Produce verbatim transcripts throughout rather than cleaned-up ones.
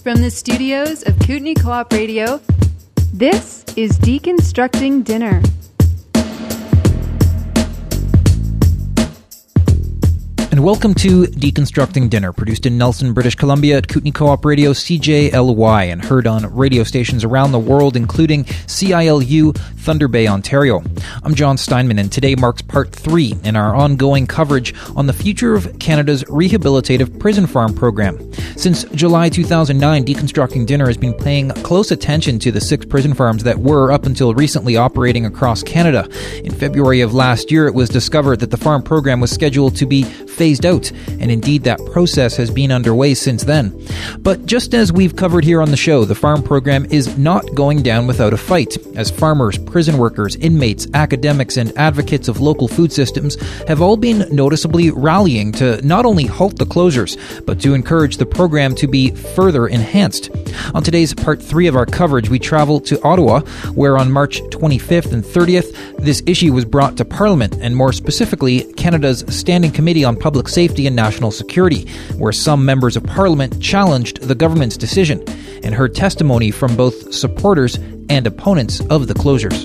From the studios of Kootenay Co-op Radio, this is Deconstructing Dinner. And welcome to Deconstructing Dinner, produced in Nelson, British Columbia at Kootenay Co-op Radio C J L Y and heard on radio stations around the world, including C I L U, Thunder Bay, Ontario. I'm John Steinman, and today marks part three in our ongoing coverage on the future of Canada's rehabilitative prison farm program. Since July two thousand nine, Deconstructing Dinner has been paying close attention to the six prison farms that were, up until recently, operating across Canada. In February of last year, it was discovered that the farm program was scheduled to be phased out, and indeed that process has been underway since then. But just as we've covered here on the show, the farm program is not going down without a fight, as farmers, prison workers, inmates, academics, and advocates of local food systems have all been noticeably rallying to not only halt the closures, but to encourage the program to be further enhanced. On today's part three of our coverage, we travel to Ottawa, where on March twenty-fifth and thirtieth, this issue was brought to Parliament, and more specifically, Canada's Standing Committee on Public Safety and National Security, where some members of Parliament challenged the government's decision and heard testimony from both supporters and opponents of the closures.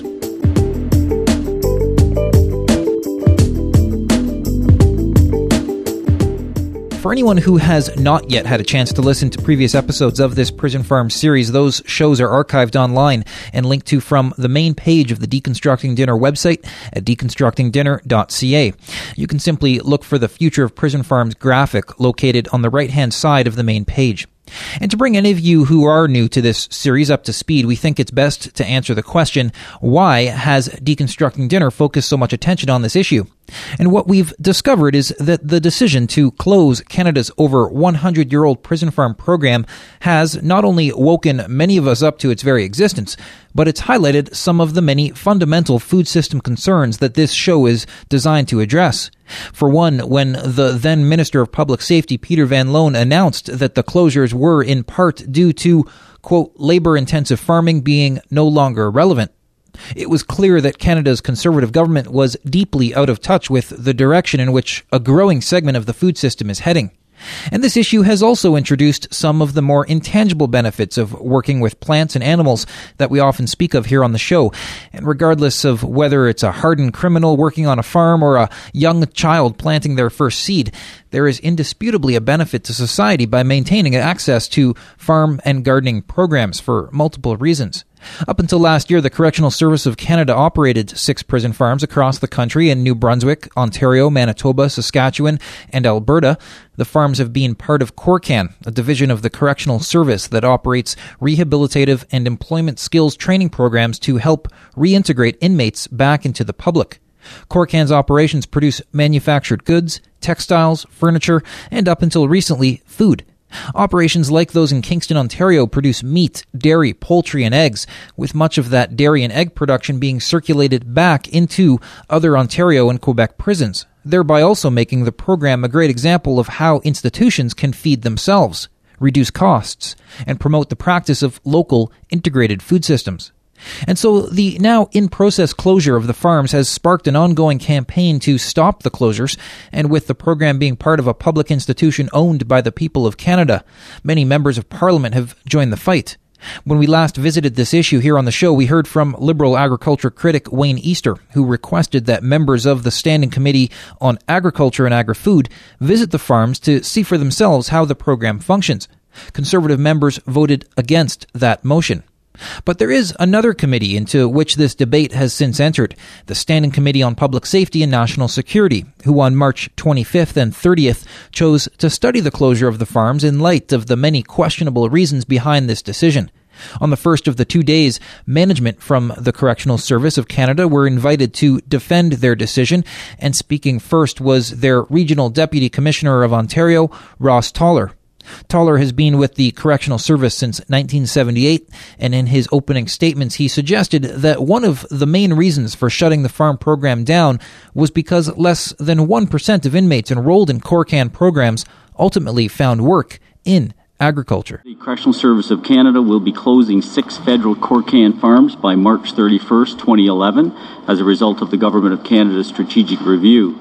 For anyone who has not yet had a chance to listen to previous episodes of this Prison Farm series, those shows are archived online and linked to from the main page of the Deconstructing Dinner website at deconstructing dinner dot c a. You can simply look for the Future of Prison Farms graphic located on the right-hand side of the main page. And to bring any of you who are new to this series up to speed, we think it's best to answer the question, why has Deconstructing Dinner focused so much attention on this issue? And what we've discovered is that the decision to close Canada's over one hundred year old prison farm program has not only woken many of us up to its very existence, but it's highlighted some of the many fundamental food system concerns that this show is designed to address. For one, when the then Minister of Public Safety, Peter Van Loan, announced that the closures were in part due to, quote, labor-intensive farming being no longer relevant, it was clear that Canada's Conservative government was deeply out of touch with the direction in which a growing segment of the food system is heading. And this issue has also introduced some of the more intangible benefits of working with plants and animals that we often speak of here on the show. And regardless of whether it's a hardened criminal working on a farm or a young child planting their first seed, there is indisputably a benefit to society by maintaining access to farm and gardening programs for multiple reasons. Up until last year, the Correctional Service of Canada operated six prison farms across the country in New Brunswick, Ontario, Manitoba, Saskatchewan, and Alberta. The farms have been part of CORCAN, a division of the Correctional Service that operates rehabilitative and employment skills training programs to help reintegrate inmates back into the public. CORCAN's operations produce manufactured goods, textiles, furniture, and up until recently, food. Operations like those in Kingston, Ontario produce meat, dairy, poultry, and eggs, with much of that dairy and egg production being circulated back into other Ontario and Quebec prisons, thereby also making the program a great example of how institutions can feed themselves, reduce costs, and promote the practice of local integrated food systems. And so the now in-process closure of the farms has sparked an ongoing campaign to stop the closures, and with the program being part of a public institution owned by the people of Canada, many members of Parliament have joined the fight. When we last visited this issue here on the show, we heard from Liberal agriculture critic Wayne Easter, who requested that members of the Standing Committee on Agriculture and Agri-Food visit the farms to see for themselves how the program functions. Conservative members voted against that motion. But there is another committee into which this debate has since entered, the Standing Committee on Public Safety and National Security, who on March twenty-fifth and thirtieth chose to study the closure of the farms in light of the many questionable reasons behind this decision. On the first of the two days, management from the Correctional Service of Canada were invited to defend their decision, and speaking first was their Regional Deputy Commissioner of Ontario, Ross Toller. Toller has been with the Correctional Service since nineteen seventy-eight, and in his opening statements he suggested that one of the main reasons for shutting the farm program down was because less than one percent of inmates enrolled in CORCAN programs ultimately found work in agriculture. The Correctional Service of Canada will be closing six federal CORCAN farms by March thirty-first, twenty eleven, as a result of the Government of Canada's strategic review.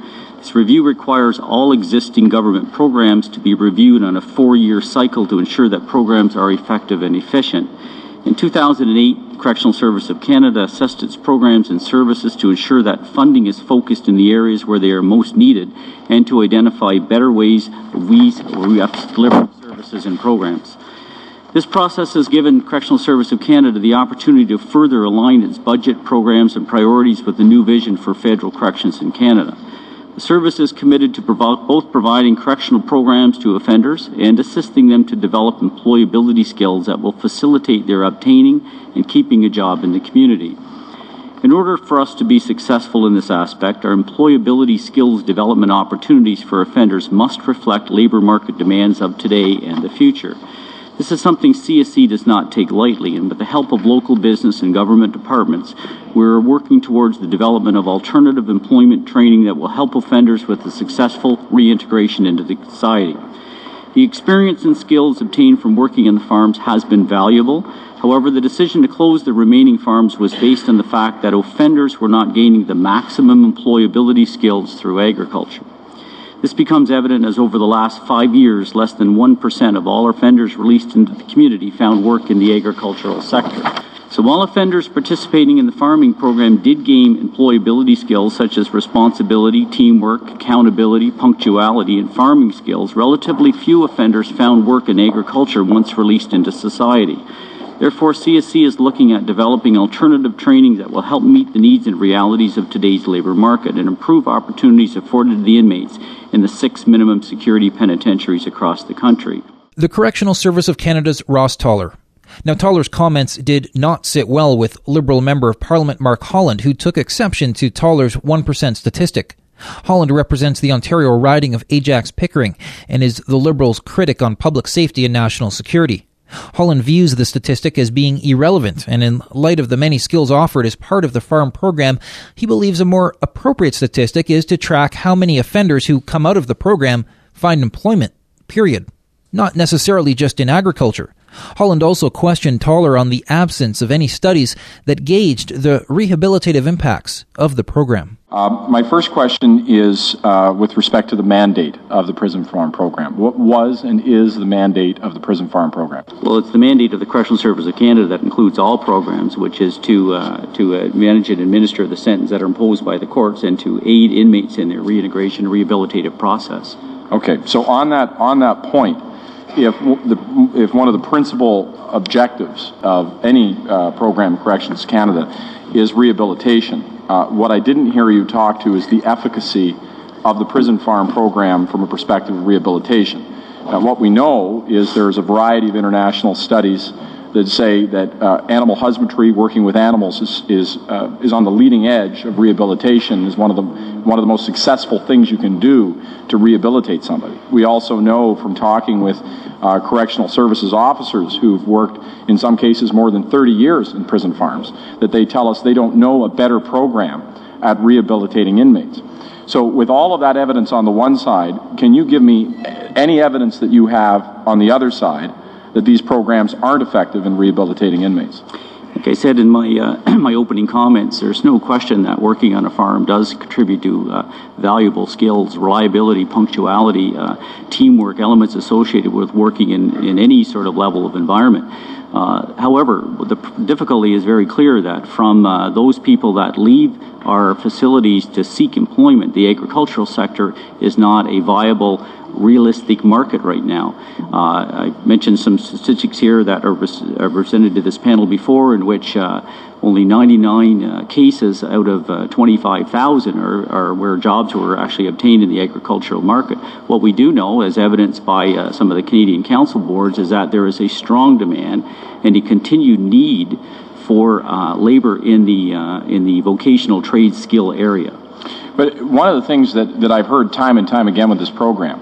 This review requires all existing government programs to be reviewed on a four-year cycle to ensure that programs are effective and efficient. In two thousand eight, Correctional Service of Canada assessed its programs and services to ensure that funding is focused in the areas where they are most needed and to identify better ways we to deliver services and programs. This process has given Correctional Service of Canada the opportunity to further align its budget, programs and priorities with the new vision for federal corrections in Canada. The service is committed to provo- both providing correctional programs to offenders and assisting them to develop employability skills that will facilitate their obtaining and keeping a job in the community. In order for us to be successful in this aspect, our employability skills development opportunities for offenders must reflect labour market demands of today and the future. This is something C S C does not take lightly, and with the help of local business and government departments, we're working towards the development of alternative employment training that will help offenders with a successful reintegration into the society. The experience and skills obtained from working in the farms has been valuable. However, the decision to close the remaining farms was based on the fact that offenders were not gaining the maximum employability skills through agriculture. This becomes evident as over the last five years, less than one percent of all offenders released into the community found work in the agricultural sector. So while offenders participating in the farming program did gain employability skills such as responsibility, teamwork, accountability, punctuality, and farming skills, relatively few offenders found work in agriculture once released into society. Therefore, C S C is looking at developing alternative training that will help meet the needs and realities of today's labour market and improve opportunities afforded to the inmates in the six minimum security penitentiaries across the country. The Correctional Service of Canada's Ross Toller. Now, Toller's comments did not sit well with Liberal Member of Parliament Mark Holland, who took exception to Toller's one percent statistic. Holland represents the Ontario riding of Ajax-Pickering and is the Liberals' critic on public safety and national security. Holland views the statistic as being irrelevant, and in light of the many skills offered as part of the farm program, he believes a more appropriate statistic is to track how many offenders who come out of the program find employment, period. Not necessarily just in agriculture. Holland also questioned Toller on the absence of any studies that gauged the rehabilitative impacts of the program. Uh, my first question is uh, with respect to the mandate of the Prison Farm Program. What was and is the mandate of the Prison Farm Program? Well, it's the mandate of the Correctional Service of Canada that includes all programs, which is to uh, to uh, manage and administer the sentence that are imposed by the courts and to aid inmates in their reintegration and rehabilitative process. Okay, so on that on that point, if the if one of the principal objectives of any uh, program in Corrections Canada is rehabilitation, uh, what I didn't hear you talk to is the efficacy of the Prison Farm Program from a perspective of rehabilitation. Now, what we know is there's a variety of international studies that say that uh, animal husbandry, working with animals, is is, uh, is on the leading edge of rehabilitation. Is one of the one of the most successful things you can do to rehabilitate somebody. We also know from talking with uh, correctional services officers who've worked in some cases more than thirty years in prison farms that they tell us they don't know a better program at rehabilitating inmates. So with all of that evidence on the one side, can you give me any evidence that you have on the other side that these programs aren't effective in rehabilitating inmates? Like I said in my uh, my opening comments, there's no question that working on a farm does contribute to uh, valuable skills, reliability, punctuality, uh, teamwork, elements associated with working in, in any sort of level of environment. Uh, however, the difficulty is very clear that from uh, those people that leave our facilities to seek employment, the agricultural sector is not a viable, realistic market right now. Uh, I mentioned some statistics here that are, res- are presented to this panel before, in which uh, only ninety-nine uh, cases out of uh, twenty-five thousand are, are where jobs were actually obtained in the agricultural market. What we do know, as evidenced by uh, some of the Canadian Council boards, is that there is a strong demand and a continued need for uh, labor in the uh, in the vocational trade skill area. But one of the things that, that I've heard time and time again with this program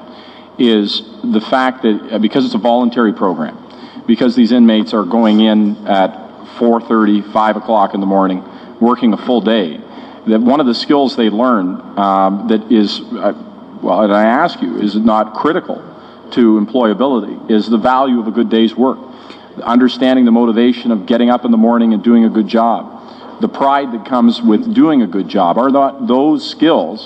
is the fact that uh, because it's a voluntary program, because these inmates are going in at four thirty, five o'clock in the morning, working a full day, that one of the skills they learn um, that is, uh, well, and I ask you, is not critical to employability, is the value of a good day's work. Understanding the motivation of getting up in the morning and doing a good job, the pride that comes with doing a good job. Are not those skills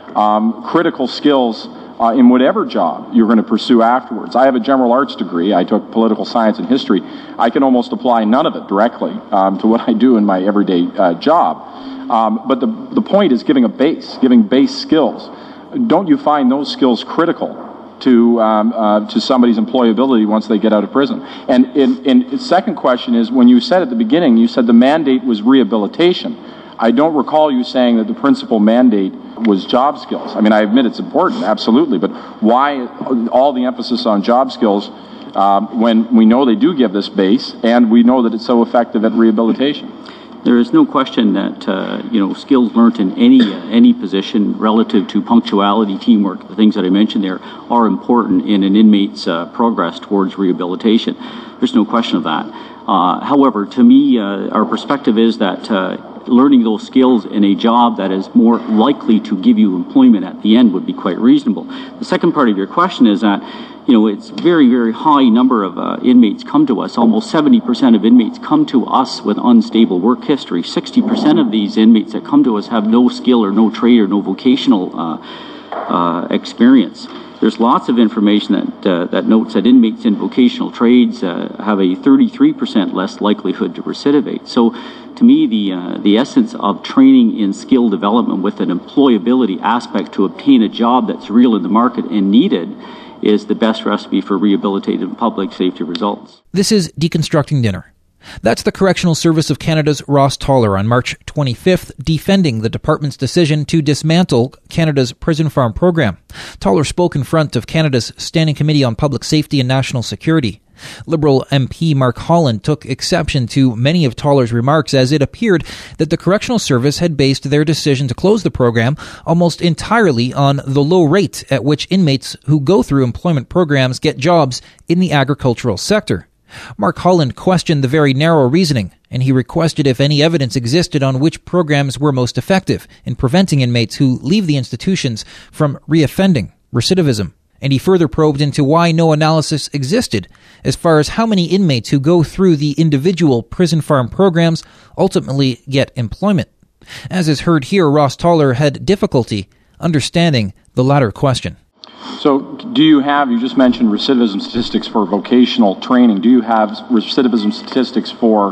um, critical skills uh, in whatever job you're going to pursue afterwards. I have a general arts degree. I took political science and history. I can almost apply none of it directly um, to what I do in my everyday uh, job. Um, but the, the point is giving a base, giving base skills. Don't you find those skills critical to um, uh, to somebody's employability once they get out of prison? And in, in the second question is, when you said at the beginning, you said the mandate was rehabilitation. I don't recall you saying that the principal mandate was job skills. I mean, I admit it's important, absolutely, but why all the emphasis on job skills um, when we know they do give this base and we know that it's so effective at rehabilitation? There is no question that uh, you know skills learnt in any uh, any position relative to punctuality, teamwork, the things that I mentioned there are important in an inmate's uh, progress towards rehabilitation. There's no question of that. Uh, however, to me, uh, our perspective is that uh, learning those skills in a job that is more likely to give you employment at the end would be quite reasonable. The second part of your question is that, you know, it's very, very high number of uh, inmates come to us. Almost seventy percent of inmates come to us with unstable work history. sixty percent of these inmates that come to us have no skill or no trade or no vocational uh, uh, experience. There's lots of information that uh, that notes that inmates in vocational trades uh, have a thirty-three percent less likelihood to recidivate. So, to me, the uh, the essence of training in skill development with an employability aspect to obtain a job that's real in the market and needed is the best recipe for rehabilitative public safety results. This is Deconstructing Dinner. That's the Correctional Service of Canada's Ross Toller on March twenty-fifth, defending the department's decision to dismantle Canada's prison farm program. Toller spoke in front of Canada's Standing Committee on Public Safety and National Security. Liberal M P Mark Holland took exception to many of Toller's remarks, as it appeared that the Correctional Service had based their decision to close the program almost entirely on the low rate at which inmates who go through employment programs get jobs in the agricultural sector. Mark Holland questioned the very narrow reasoning, and he requested if any evidence existed on which programs were most effective in preventing inmates who leave the institutions from reoffending, recidivism. And he further probed into why no analysis existed as far as how many inmates who go through the individual prison farm programs ultimately get employment. As is heard here, Ross Toller had difficulty understanding the latter question. So do you have, you just mentioned recidivism statistics for vocational training. Do you have recidivism statistics for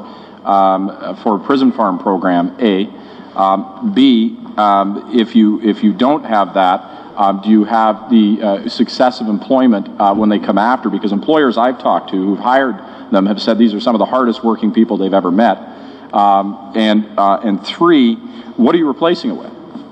um, for a prison farm program, A? Um, B, um, if you if you don't have that, um, do you have the uh, success of employment uh, when they come after? Because employers I've talked to who've hired them have said these are some of the hardest working people they've ever met. Um, and uh, and three, what are you replacing it with?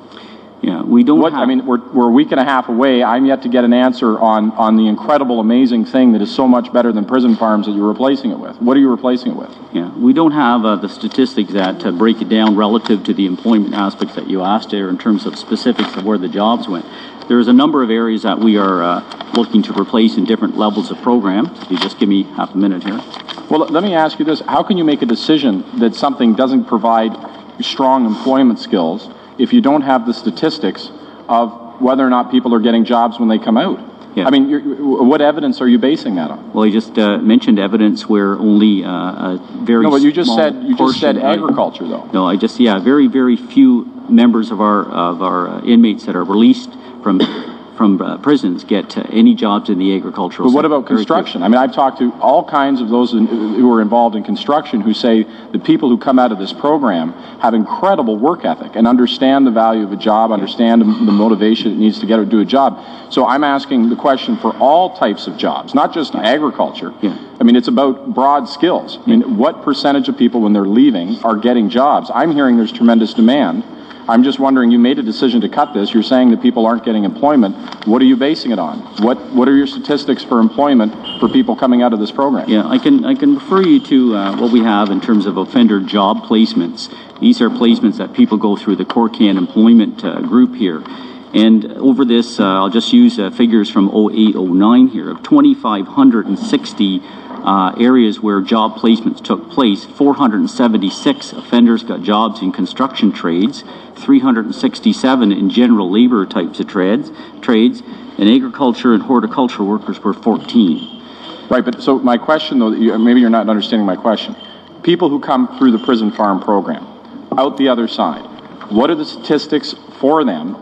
Yeah, we don't what, have... I mean, we're, we're a week and a half away. I'm yet to get an answer on, on the incredible, amazing thing that is so much better than prison farms that you're replacing it with. What are you replacing it with? Yeah, we don't have uh, the statistics that uh, break it down relative to the employment aspects that you asked there in terms of specifics of where the jobs went. There's a number of areas that we are uh, looking to replace in different levels of programs. If you just give me half a minute here. Well, let me ask you this. How can you make a decision that something doesn't provide strong employment skills if you don't have the statistics of whether or not people are getting jobs when they come out? Yeah. I mean, you're, what evidence are you basing that on? Well, I just uh, mentioned evidence where only uh, a very no, but you just small said you just said portion, agriculture, though. No, I just yeah, very very few members of our of our uh, inmates that are released from from uh, prisons get uh, any jobs in the agricultural sector. But what sector. about construction? I mean, I've talked to all kinds of those in, who are involved in construction who say the people who come out of this program have incredible work ethic and understand the value of a job, understand the motivation it needs to get to do a job. So I'm asking the question for all types of jobs, not just agriculture. Yeah. I mean, it's about broad skills. I mean, what percentage of people when they're leaving are getting jobs? I'm hearing there's tremendous demand. I'm just wondering, you made a decision to cut this. You're saying that people aren't getting employment. What are you basing it on? What What are your statistics for employment for people coming out of this program? Yeah, I can I can refer you to uh, what we have in terms of offender job placements. These are placements that people go through the Corcan employment uh, group here. And over this, uh, I'll just use uh, figures from oh eight oh nine here, of two thousand five hundred sixty Uh, areas where job placements took place. four hundred seventy-six offenders got jobs in construction trades, three hundred sixty-seven in general labor types of trades, trades, and agriculture and horticulture workers were fourteen. Right, but so my question, though, maybe you're not understanding my question. People who come through the prison farm program, out the other side, what are the statistics for them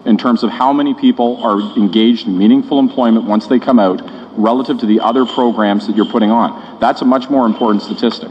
in terms of how many people are engaged in meaningful employment once they come out relative to the other programs that you're putting on. That's a much more important statistic.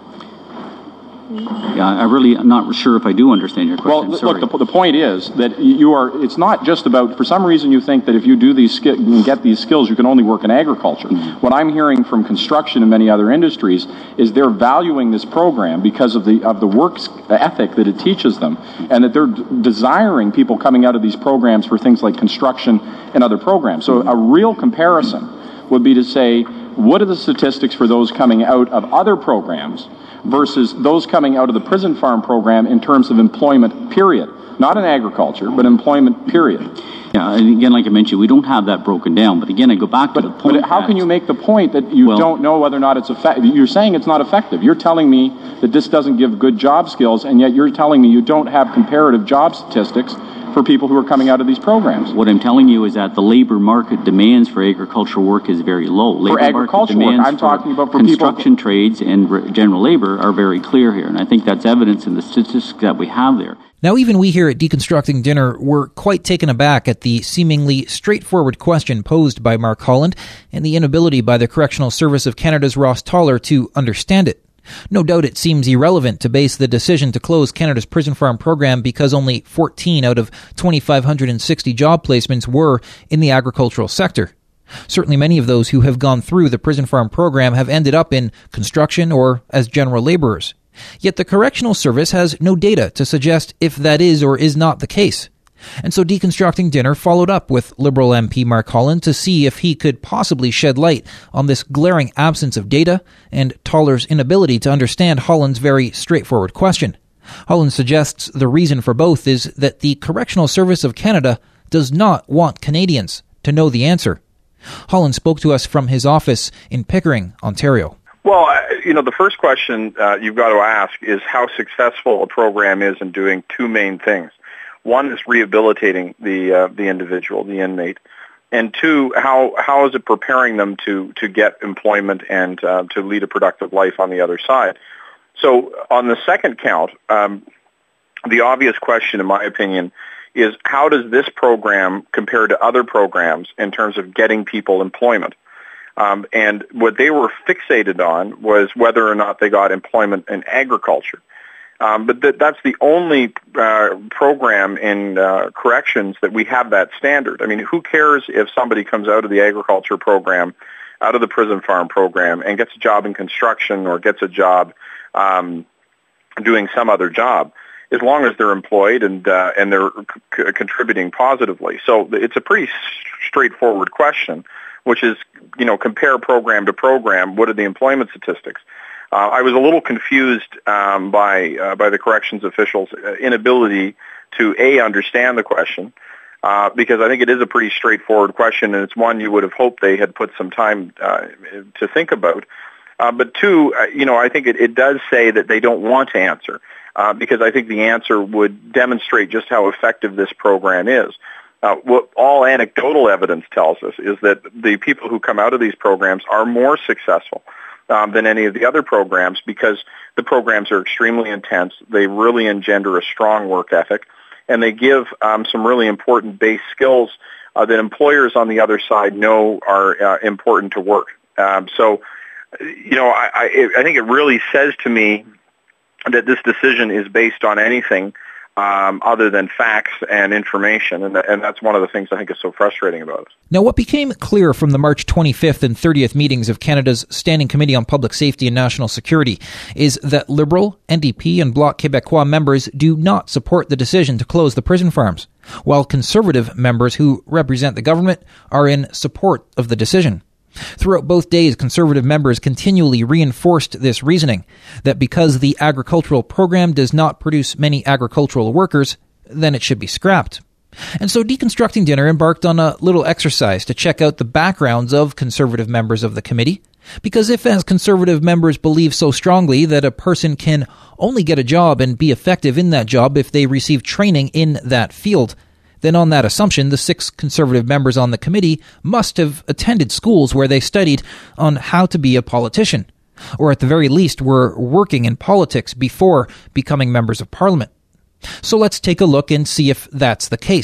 Yeah, I really am not sure if I do understand your question. Well, Sorry. look, the, the point is that you are, it's not just about, for some reason you think that if you do these skills and get these skills, you can only work in agriculture. Mm-hmm. What I'm hearing from construction and many other industries is they're valuing this program because of the of the work ethic that it teaches them, and that they're d- desiring people coming out of these programs for things like construction and other programs. So mm-hmm. a real comparison would be to say, what are the statistics for those coming out of other programs versus those coming out of the prison farm program in terms of employment, period. Not in agriculture, but employment, period. Yeah, and again, like I mentioned, we don't have that broken down. But again, I go back to but, the point. But how that, can you make the point that you well, don't know whether or not it's effective? You're saying it's not effective. You're telling me that this doesn't give good job skills, and yet you're telling me you don't have comparative job statistics for people who are coming out of these programs. What I'm telling you is that the labor market demands for agricultural work is very low. Labor for agricultural market work, I'm talking about for construction people... trades and re- general labor are very clear here, and I think that's evidence in the statistics that we have there. Now, even we here at Deconstructing Dinner were quite taken aback at the seemingly straightforward question posed by Mark Holland and the inability by the Correctional Service of Canada's Ross Toller to understand it. No doubt it seems irrelevant to base the decision to close Canada's prison farm program because only fourteen out of two thousand five hundred sixty job placements were in the agricultural sector. Certainly many of those who have gone through the prison farm program have ended up in construction or as general laborers. Yet the Correctional Service has no data to suggest if that is or is not the case. And so Deconstructing Dinner followed up with Liberal M P Mark Holland to see if he could possibly shed light on this glaring absence of data and Toller's inability to understand Holland's very straightforward question. Holland suggests the reason for both is that the Correctional Service of Canada does not want Canadians to know the answer. Holland spoke to us from his office in Pickering, Ontario. Well, you know, the first question uh, you've got to ask is how successful a program is in doing two main things. One is rehabilitating the uh, the individual, the inmate, and two, how how is it preparing them to to get employment and uh, to lead a productive life on the other side? So, on the second count, um, the obvious question, in my opinion, is how does this program compare to other programs in terms of getting people employment? Um, and what they were fixated on was whether or not they got employment in agriculture. Um, but th- that's the only uh, program in uh, corrections that we have that standard. I mean, who cares if somebody comes out of the agriculture program, out of the prison farm program, and gets a job in construction or gets a job um, doing some other job, as long as they're employed and uh, and they're c- contributing positively. So it's a pretty s- straightforward question, which is, you know, compare program to program. What are the employment statistics? Uh, I was a little confused um, by uh, by the corrections officials' inability to A, understand the question, uh, because I think it is a pretty straightforward question, and it's one you would have hoped they had put some time uh, to think about. Uh, but two, uh, you know, I think it, it does say that they don't want to answer, uh, because I think the answer would demonstrate just how effective this program is. Uh, what all anecdotal evidence tells us is that the people who come out of these programs are more successful Um, than any of the other programs because the programs are extremely intense. They really engender a strong work ethic, and they give um, some really important base skills uh, that employers on the other side know are uh, important to work. Um, so, you know, I, I, I think it really says to me that this decision is based on anything Um, other than facts and information, and, and that's one of the things I think is so frustrating about it. Now, what became clear from the March twenty-fifth and thirtieth meetings of Canada's Standing Committee on Public Safety and National Security is that Liberal, N D P, and Bloc Québécois members do not support the decision to close the prison farms, while Conservative members who represent the government are in support of the decision. Throughout both days, Conservative members continually reinforced this reasoning, that because the agricultural program does not produce many agricultural workers, then it should be scrapped. And so Deconstructing Dinner embarked on a little exercise to check out the backgrounds of Conservative members of the committee, because if as Conservative members believe so strongly that a person can only get a job and be effective in that job if they receive training in that field, then on that assumption, the six Conservative members on the committee must have attended schools where they studied on how to be a politician, or at the very least were working in politics before becoming members of Parliament. So let's take a look and see if that's the case.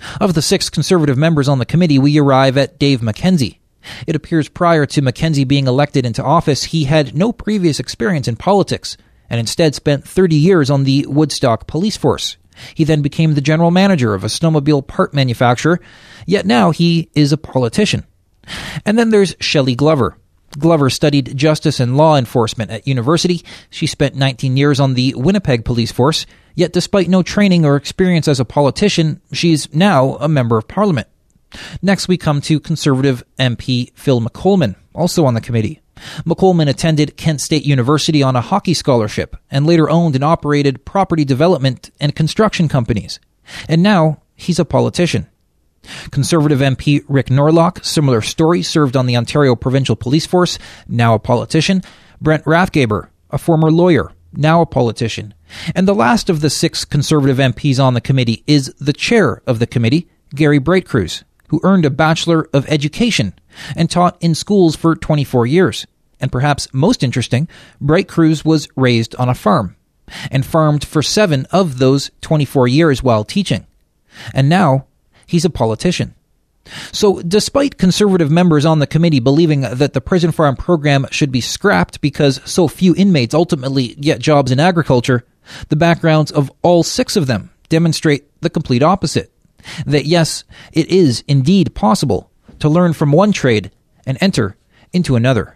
Of the six Conservative members on the committee, we arrive at Dave McKenzie. It appears prior to McKenzie being elected into office, he had no previous experience in politics and instead spent thirty years on the Woodstock police force. He then became the general manager of a snowmobile part manufacturer, yet now he is a politician. And then there's Shelley Glover. Glover studied justice and law enforcement at university. She spent nineteen years on the Winnipeg police force, yet despite no training or experience as a politician, she's now a member of parliament. Next, we come to Conservative M P Phil McColman, also on the committee. McColman attended Kent State University on a hockey scholarship and later owned and operated property development and construction companies. And now he's a politician. Conservative M P Rick Norlock, similar story, served on the Ontario Provincial Police Force, now a politician. Brent Rathgaber, a former lawyer, now a politician. And the last of the six Conservative M Ps on the committee is the chair of the committee, Gary Breitcrews, who earned a Bachelor of Education and taught in schools for twenty-four years. And perhaps most interesting, Breitcrews was raised on a farm and farmed for seven of those twenty-four years while teaching. And now he's a politician. So despite Conservative members on the committee believing that the prison farm program should be scrapped because so few inmates ultimately get jobs in agriculture, the backgrounds of all six of them demonstrate the complete opposite. That yes, it is indeed possible to learn from one trade and enter into another.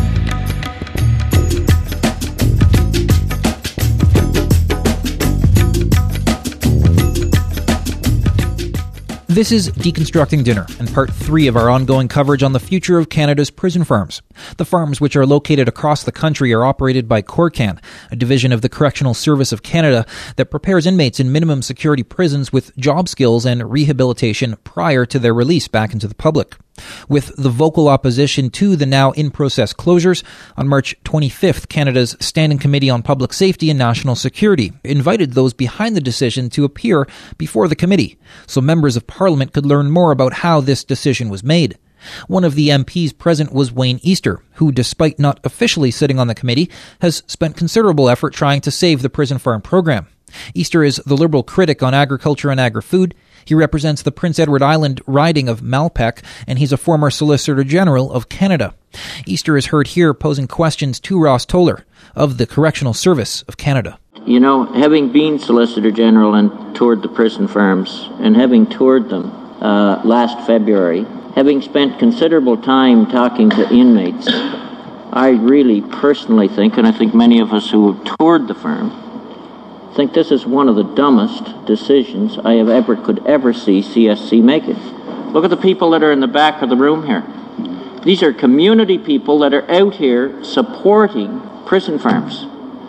This is Deconstructing Dinner, and part three of our ongoing coverage on the future of Canada's prison farms. The farms, which are located across the country, are operated by CORCAN, a division of the Correctional Service of Canada that prepares inmates in minimum security prisons with job skills and rehabilitation prior to their release back into the public. With the vocal opposition to the now in-process closures, on March twenty-fifth, Canada's Standing Committee on Public Safety and National Security invited those behind the decision to appear before the committee, so members of Parliament could learn more about how this decision was made. One of the M Ps present was Wayne Easter, who, despite not officially sitting on the committee, has spent considerable effort trying to save the prison farm program. Easter is the Liberal critic on agriculture and agri-food. He represents the Prince Edward Island riding of Malpeque, and he's a former Solicitor General of Canada. Easter is heard here posing questions to Ross Toller of the Correctional Service of Canada. You know, having been Solicitor General and toured the prison farms, and having toured them uh, last February, having spent considerable time talking to inmates, I really personally think, and I think many of us who have toured the farm, think this is one of the dumbest decisions I have ever could ever see C S C making. Look at the people that are in the back of the room here. These are community people that are out here supporting prison farms,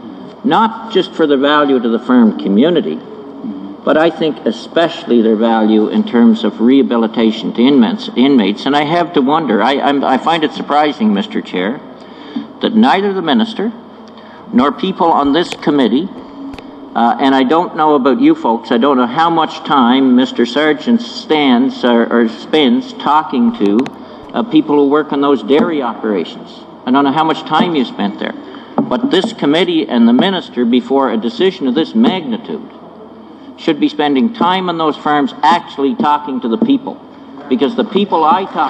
not just for the value to the farm community, but I think especially their value in terms of rehabilitation to inmates. inmates. And I have to wonder, I, I'm, I find it surprising, Mister Chair, that neither the Minister nor people on this committee, Uh, and I don't know about you folks, I don't know how much time Mister Sargent stands or, or spends talking to uh, people who work on those dairy operations. I don't know how much time you spent there. But this committee and the Minister, before a decision of this magnitude, should be spending time on those farms actually talking to the people. Because the people I talk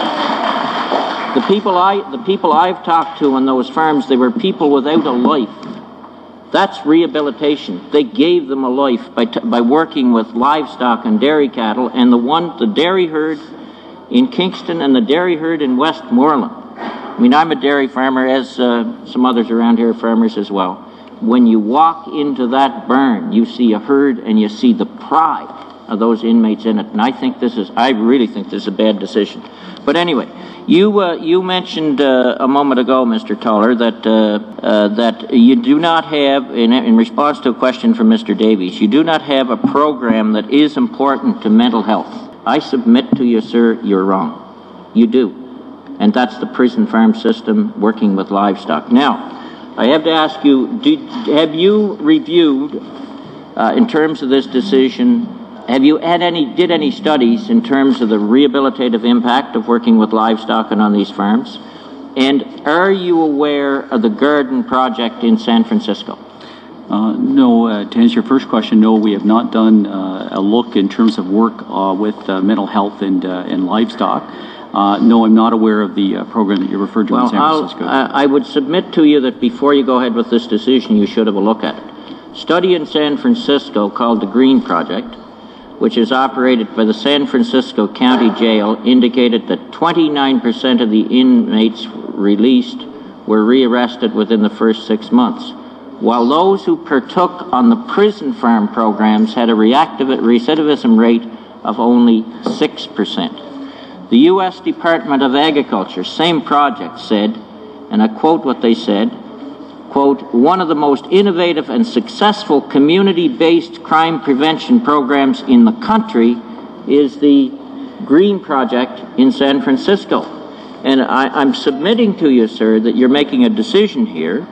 to, the people, I, the people I've talked to on those farms, they were people without a life. That's rehabilitation. They gave them a life by t- by working with livestock and dairy cattle, and the one, the dairy herd in Kingston and the dairy herd in Westmoreland. I mean, I'm a dairy farmer, as uh, some others around here are farmers as well. When you walk into that barn, you see a herd and you see the pride of those inmates in it. And I think this is, I really think this is a bad decision. But anyway, you uh, you mentioned uh, a moment ago, Mister Toller, that uh, uh, that you do not have, in, in response to a question from Mister Davies, you do not have a program that is important to mental health. I submit to you, sir, you're wrong. You do. And that's the prison farm system working with livestock. Now, I have to ask you, did, have you reviewed, uh, in terms of this decision, have you had any, did any studies in terms of the rehabilitative impact of working with livestock and on these farms? And are you aware of the Garden Project in San Francisco? Uh, no, uh, to answer your first question, no, we have not done uh, a look in terms of work uh, with uh, mental health and, uh, and livestock. Uh, no, I'm not aware of the uh, program that you referred to well, in San I'll, Francisco. Uh, I would submit to you that before you go ahead with this decision, you should have a look at it. Study in San Francisco called the Green Project, which is operated by the San Francisco County Jail, indicated that twenty-nine percent of the inmates released were rearrested within the first six months, while those who partook on the prison farm programs had a reactive recidivism rate of only six percent. The U S Department of Agriculture, same project, said, and I quote what they said, quote, one of the most innovative and successful community-based crime prevention programs in the country is the Green Project in San Francisco. And I, I'm submitting to you, sir, that you're making a decision here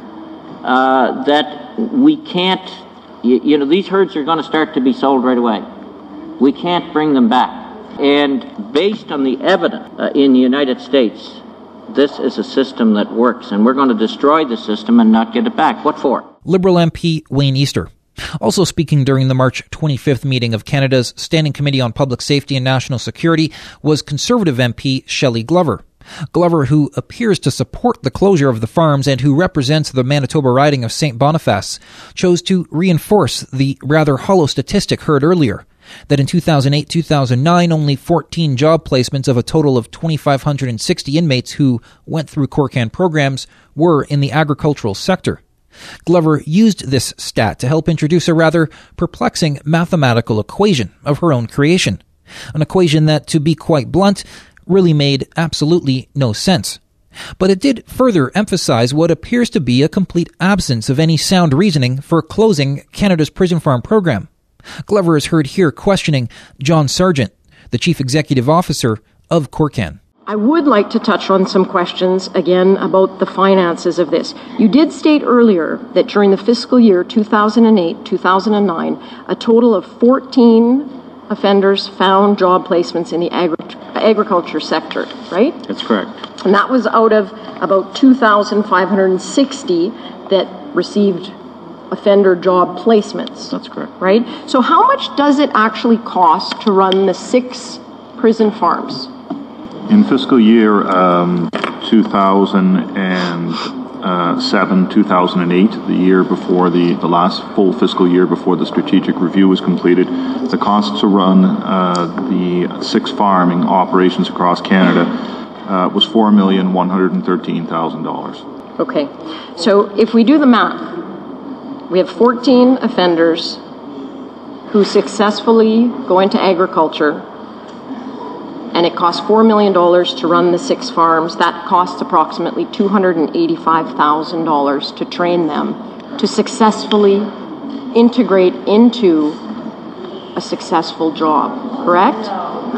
uh, that we can't, you, you know, these herds are going to start to be sold right away. We can't bring them back. And based on the evidence uh, in the United States, this is a system that works, and we're going to destroy the system and not get it back. What for? Liberal M P Wayne Easter. Also speaking during the March twenty-fifth meeting of Canada's Standing Committee on Public Safety and National Security was Conservative M P Shelley Glover. Glover, who appears to support the closure of the farms and who represents the Manitoba riding of Saint Boniface, chose to reinforce the rather hollow statistic heard earlier, that in two thousand eight to two thousand nine, only fourteen job placements of a total of two thousand five hundred sixty inmates who went through Corcan programs were in the agricultural sector. Glover used this stat to help introduce a rather perplexing mathematical equation of her own creation, an equation that, to be quite blunt, really made absolutely no sense. But it did further emphasize what appears to be a complete absence of any sound reasoning for closing Canada's prison farm program. Glover is heard here questioning John Sargent, the chief executive officer of Corcan. I would like to touch on some questions, again, about the finances of this. You did state earlier that during the fiscal year two thousand eight to two thousand nine, a total of fourteen offenders found job placements in the agri- agriculture sector, right? That's correct. And that was out of about two thousand five hundred sixty that received offender job placements. That's correct. Right? So how much does it actually cost to run the six prison farms? In fiscal year um, two thousand seven, two thousand eight, the year before the, the last full fiscal year before the strategic review was completed, the cost to run uh, the six farming operations across Canada uh, was four million one hundred thirteen thousand dollars. Okay. So if we do the math, we have fourteen offenders who successfully go into agriculture, and it costs four million dollars to run the six farms. That costs approximately two hundred eighty-five thousand dollars to train them to successfully integrate into a successful job, correct?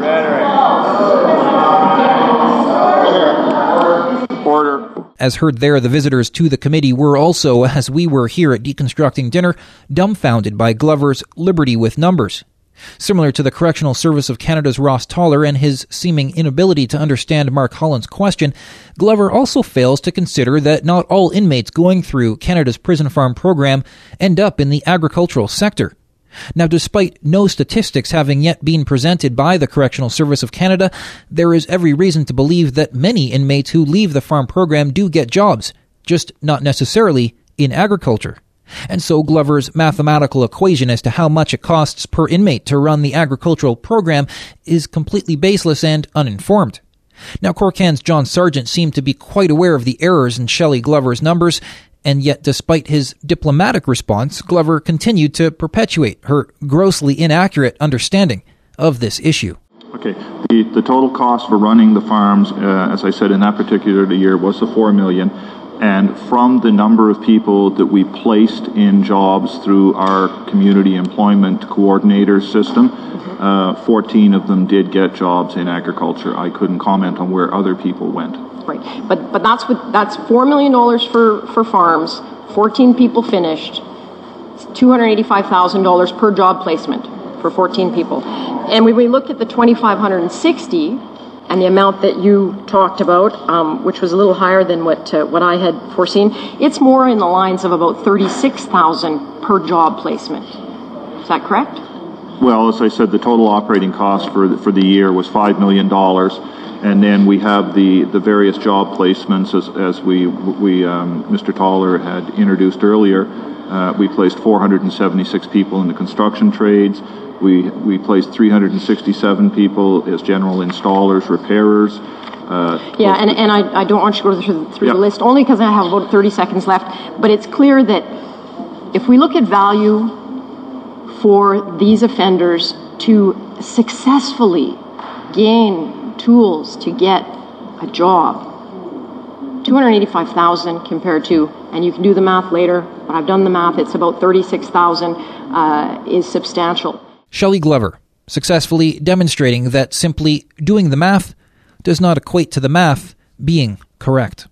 Order. As heard there, the visitors to the committee were also, as we were here at Deconstructing Dinner, dumbfounded by Glover's liberty with numbers. Similar to the Correctional Service of Canada's Ross Toller and his seeming inability to understand Mark Holland's question, Glover also fails to consider that not all inmates going through Canada's prison farm program end up in the agricultural sector. Now, despite no statistics having yet been presented by the Correctional Service of Canada, there is every reason to believe that many inmates who leave the farm program do get jobs, just not necessarily in agriculture. And so Glover's mathematical equation as to how much it costs per inmate to run the agricultural program is completely baseless and uninformed. Now, Corcan's John Sargent seemed to be quite aware of the errors in Shelley Glover's numbers, and yet despite his diplomatic response, Glover continued to perpetuate her grossly inaccurate understanding of this issue. Okay, the, the total cost for running the farms, uh, as I said, in that particular year was the four million dollars. And from the number of people that we placed in jobs through our community employment coordinator system, uh, fourteen of them did get jobs in agriculture. I couldn't comment on where other people went. Right, but but that's what that's four million dollars for for farms. Fourteen people finished. Two hundred eighty-five thousand dollars per job placement for fourteen people. And when we look at the two thousand five hundred sixty and the amount that you talked about, um, which was a little higher than what uh, what I had foreseen, it's more in the lines of about thirty-six thousand per job placement. Is that correct? Well, as I said, the total operating cost for the, for the year was five million dollars, and then we have the, the various job placements as, as we we um, Mister Toller had introduced earlier. Uh, we placed four hundred seventy-six people in the construction trades. We we placed three hundred sixty-seven people as general installers, repairers. Uh, yeah, and, and I, I don't want you to go through, through yeah. the list, only because I have about thirty seconds left. But it's clear that if we look at value for these offenders to successfully gain tools to get a job, two hundred eighty-five thousand compared to, and you can do the math later, but I've done the math, it's about thirty-six thousand, uh, is substantial. Shelley Glover, successfully demonstrating that simply doing the math does not equate to the math being correct.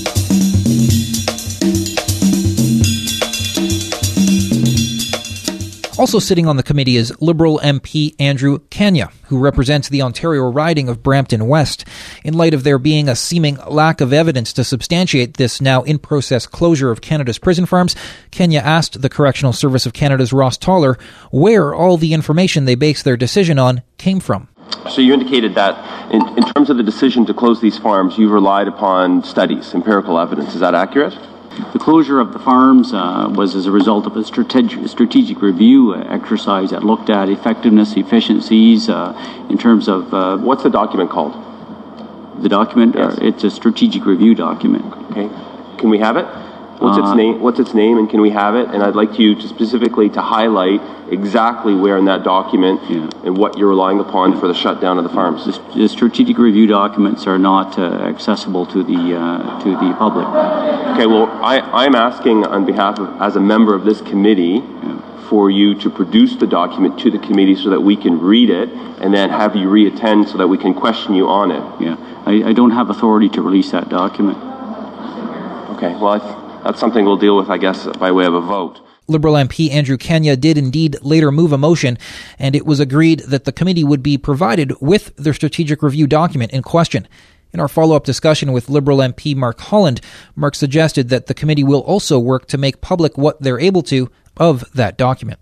Also sitting on the committee is Liberal M P Andrew Kanya, who represents the Ontario riding of Brampton West. In light of there being a seeming lack of evidence to substantiate this now in-process closure of Canada's prison farms, Kanya asked the Correctional Service of Canada's Ross Toller where all the information they based their decision on came from. So you indicated that in, in terms of the decision to close these farms, you relied upon studies, empirical evidence. Is that accurate? The closure of the farms uh, was as a result of a strategic, strategic review uh, exercise that looked at effectiveness, efficiencies uh, in terms of... Uh, What's the document called? The document? Yes. Uh, it's a strategic review document. Okay. Can we have it? What's uh, its name? What's its name, and can we have it? And I'd like you to specifically to highlight exactly where in that document yeah. and what you're relying upon yeah. for the shutdown of the farms. The, the strategic review documents are not uh, accessible to the uh, to the public. Okay. Well, I, I'm asking on behalf of, as a member of this committee, yeah. for you to produce the document to the committee so that we can read it, and then have you reattend so that we can question you on it. Yeah. I, I don't have authority to release that document. Okay. Well, I th- that's something we'll deal with, I guess, by way of a vote. Liberal M P Andrew Kanya did indeed later move a motion, and it was agreed that the committee would be provided with the strategic review document in question. In our follow-up discussion with Liberal M P Mark Holland, Mark suggested that the committee will also work to make public what they're able to of that document.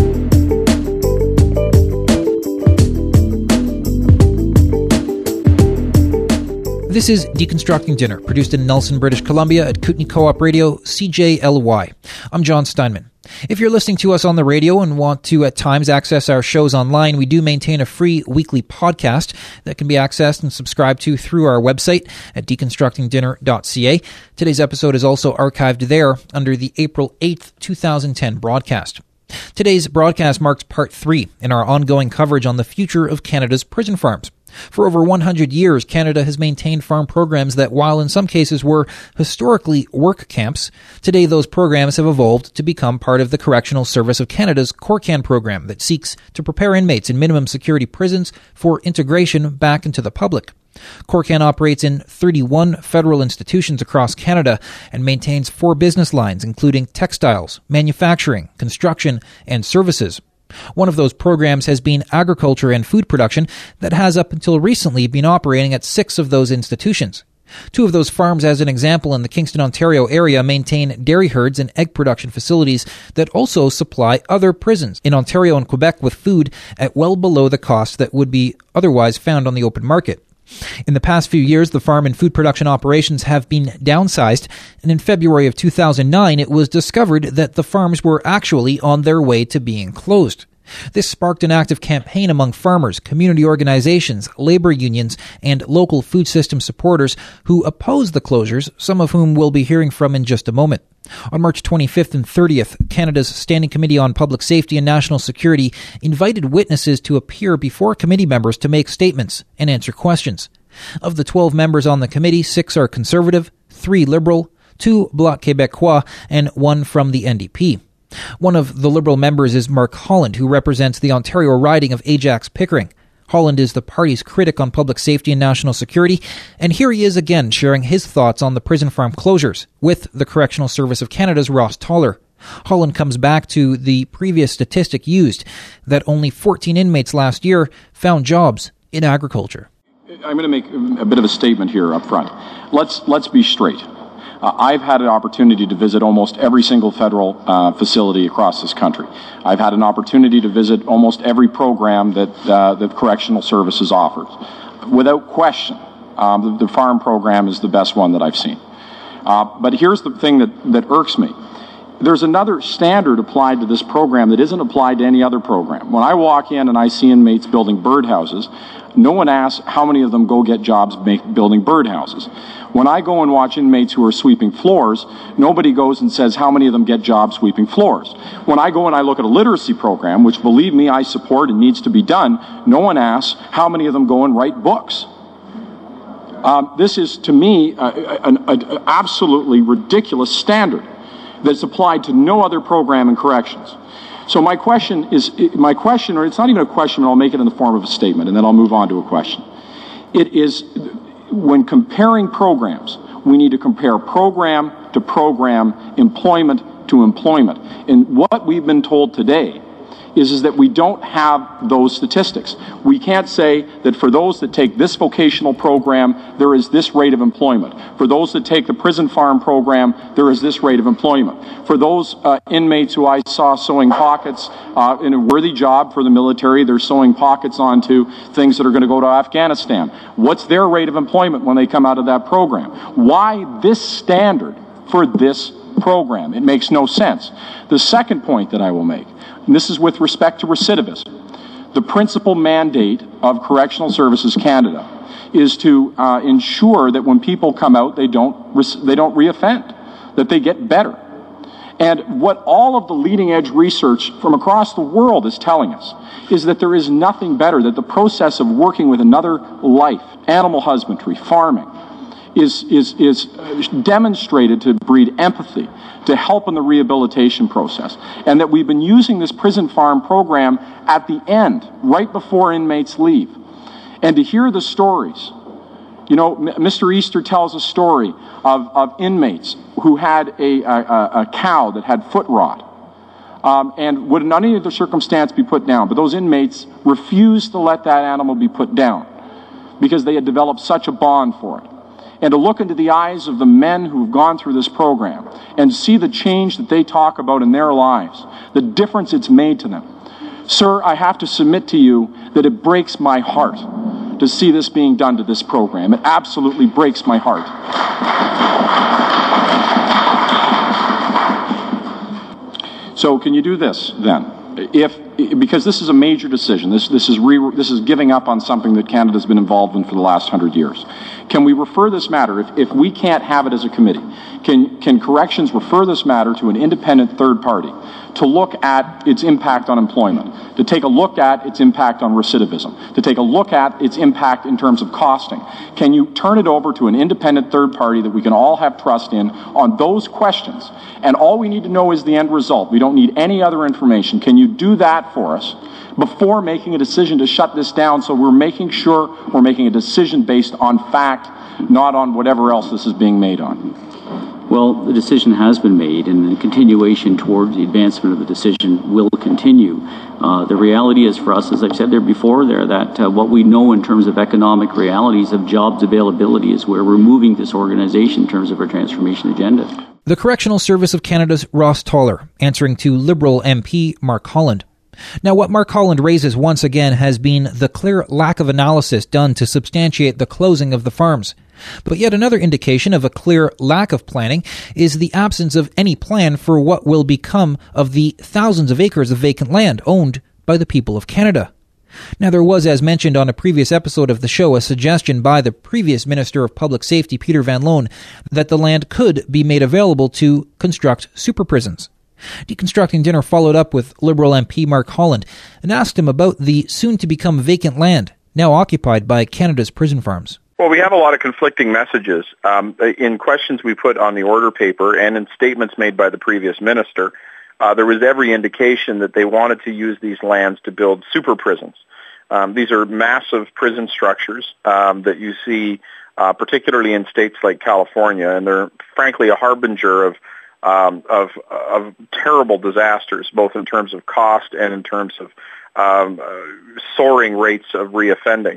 This is Deconstructing Dinner, produced in Nelson, British Columbia at Kootenai Co-op Radio, C J L Y. I'm John Steinman. If you're listening to us on the radio and want to at times access our shows online, we do maintain a free weekly podcast that can be accessed and subscribed to through our website at deconstructing dinner dot c a. Today's episode is also archived there under the April eighth, twenty ten broadcast. Today's broadcast marks part three in our ongoing coverage on the future of Canada's prison farms. For over one hundred years, Canada has maintained farm programs that, while in some cases were historically work camps, today those programs have evolved to become part of the Correctional Service of Canada's CORCAN program that seeks to prepare inmates in minimum security prisons for integration back into the public. CORCAN operates in thirty-one federal institutions across Canada and maintains four business lines, including textiles, manufacturing, construction, and services. One of those programs has been agriculture and food production that has up until recently been operating at six of those institutions. Two of those farms, as an example, in the Kingston, Ontario area maintain dairy herds and egg production facilities that also supply other prisons in Ontario and Quebec with food at well below the cost that would be otherwise found on the open market. In the past few years, the farm and food production operations have been downsized, and in February of two thousand nine, it was discovered that the farms were actually on their way to being closed. This sparked an active campaign among farmers, community organizations, labor unions, and local food system supporters who opposed the closures, some of whom we'll be hearing from in just a moment. On March twenty-fifth and thirtieth, Canada's Standing Committee on Public Safety and National Security invited witnesses to appear before committee members to make statements and answer questions. Of the twelve members on the committee, six are Conservative, three Liberal, two Bloc Québécois, and one from the N D P. One of the Liberal members is Mark Holland, who represents the Ontario riding of Ajax-Pickering. Holland is the party's critic on public safety and national security, and here he is again sharing his thoughts on the prison farm closures with the Correctional Service of Canada's Ross Toller. Holland comes back to the previous statistic used, that only fourteen inmates last year found jobs in agriculture. I'm going to make a bit of a statement here up front. Let's, let's be straight. Uh, I've had an opportunity to visit almost every single federal uh, facility across this country. I've had an opportunity to visit almost every program that uh, the Correctional Services offers. Without question, um, the, the farm program is the best one that I've seen. Uh, but here's the thing that, that irks me. There's another standard applied to this program that isn't applied to any other program. When I walk in and I see inmates building birdhouses, no one asks how many of them go get jobs make, building birdhouses. When I go and watch inmates who are sweeping floors, nobody goes and says how many of them get jobs sweeping floors. When I go and I look at a literacy program, which believe me I support and needs to be done, no one asks how many of them go and write books. Um, this is, to me, an absolutely ridiculous standard that's applied to no other program in corrections. So my question is, my question, or it's not even a question, but I'll make it in the form of a statement, and then I'll move on to a question. It is, when comparing programs, we need to compare program to program, employment to employment. And what we've been told today is, is that we don't have those statistics. We can't say that for those that take this vocational program, there is this rate of employment. For those that take the prison farm program, there is this rate of employment. For those uh, inmates who I saw sewing pockets uh, in a worthy job for the military, they're sewing pockets onto things that are going to go to Afghanistan. What's their rate of employment when they come out of that program? Why this standard for this program? It makes no sense. The second point that I will make, and this is with respect to recidivism. The principal mandate of Correctional Services Canada is to uh, ensure that when people come out, they don't they don't reoffend, that they get better. And what all of the leading edge research from across the world is telling us is that there is nothing better, that the process of working with another life, animal husbandry, farming, is is is demonstrated to breed empathy, to help in the rehabilitation process, and that we've been using this prison farm program at the end, right before inmates leave. And to hear the stories, you know, Mister Easter tells a story of, of inmates who had a, a, a cow that had foot rot, um, and would in any other circumstance be put down, but those inmates refused to let that animal be put down because they had developed such a bond for it. And to look into the eyes of the men who've gone through this program and see the change that they talk about in their lives, the difference it's made to them. Sir, I have to submit to you that it breaks my heart to see this being done to this program. It absolutely breaks my heart. So can you do this then? If, because this is a major decision. This, this, is re, this is giving up on something that Canada's been involved in for the last hundred years. Can we refer this matter, if, if we can't have it as a committee, can, can corrections refer this matter to an independent third party to look at its impact on employment, to take a look at its impact on recidivism, to take a look at its impact in terms of costing? Can you turn it over to an independent third party that we can all have trust in on those questions? And all we need to know is the end result. We don't need any other information. Can you do that for us before making a decision to shut this down, so we're making sure we're making a decision based on fact, not on whatever else this is being made on? Well, the decision has been made, and the continuation towards the advancement of the decision will continue. Uh, the reality is for us, as I've said there before there, that uh, what we know in terms of economic realities of jobs availability is where we're moving this organization in terms of our transformation agenda. The Correctional Service of Canada's Ross Toller, answering to Liberal M P Mark Holland. Now, what Mark Holland raises once again has been the clear lack of analysis done to substantiate the closing of the farms. But yet another indication of a clear lack of planning is the absence of any plan for what will become of the thousands of acres of vacant land owned by the people of Canada. Now, there was, as mentioned on a previous episode of the show, a suggestion by the previous Minister of Public Safety, Peter Van Loan, that the land could be made available to construct super prisons. Deconstructing Dinner followed up with Liberal M P Mark Holland and asked him about the soon-to-become vacant land now occupied by Canada's prison farms. Well, we have a lot of conflicting messages. Um, in questions we put on the order paper and in statements made by the previous minister, uh, there was every indication that they wanted to use these lands to build super prisons. Um, these are massive prison structures um, that you see uh, particularly in states like California, and they're frankly a harbinger of Um, of, of terrible disasters, both in terms of cost and in terms of um, uh, soaring rates of reoffending.